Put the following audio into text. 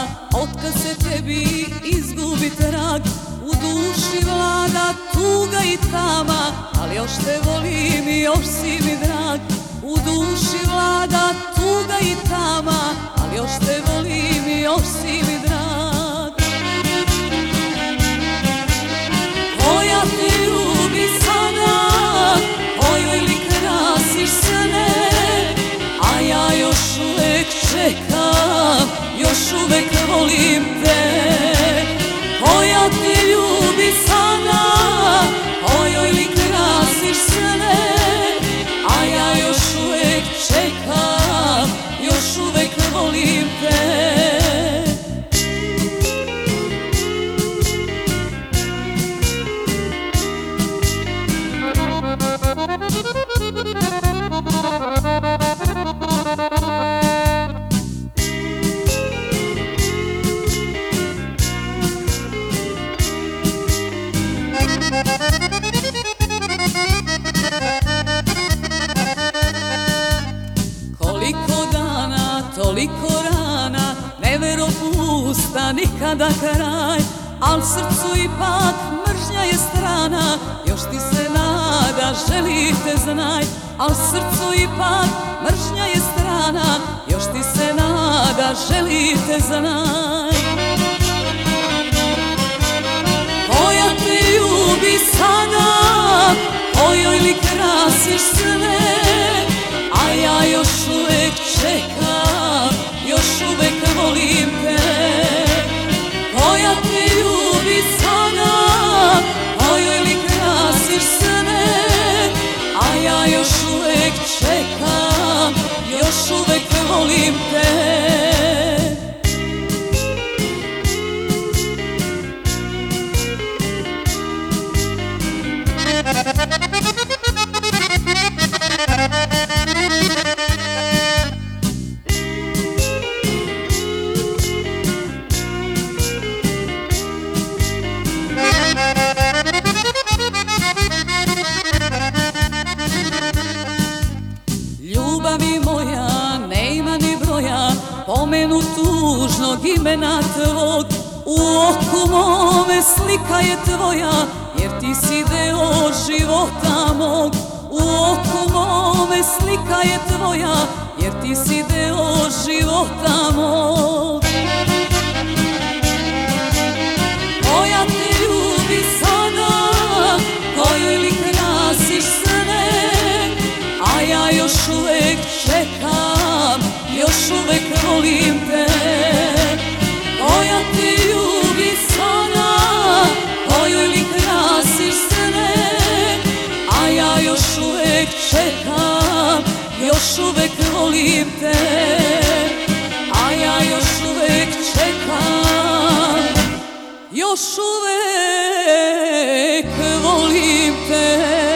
otkad se tebi izgubi trag. U duši vlada tuga i tama, ali još te volim i još si mi drag. U duši vlada tuga i tama, ali još te volim i još si mi drag. Tvoja te ljubi sada, kojoj li krasiš sne, a ja još uvek čekam, još uvek volim te. Tvoja te ljubi sada, kojoj li krasiš sne, a ja još uvek čekam, još uvek volim te. Koliko dana, toliko rana, nevero pusta, nikada kraj. Al srcu ipak mržnja je strana, još ti se nada, želi te znaj. Al srcu ipak mržnja je strana, još ti se nada, želi te znaj. Koja te ljubi sada, kojoj li krasiš sne, a ja još uvek čekam, još uvek volim te. Koja te ljubi sada, kojoj li krasiš sne, a ja još uvek čekam, još uvek volim te. Ljubavi moja, ne ima ni broja, pomenu tužnog imena tvog. U oku mome slika je tvoja, jer ti si deo života mog. U oku mome slika je tvoja, jer ti si deo života mog. Koja te ljubi sada, kojoj li krasiš sne, a ja još uvek čekam, još uvek volim te. Koja te ljubi sada, kojoj li krasiš sne, a ja još uvek čekam, još uvek volim te. A ja još uvek čekam, još uvek volim te.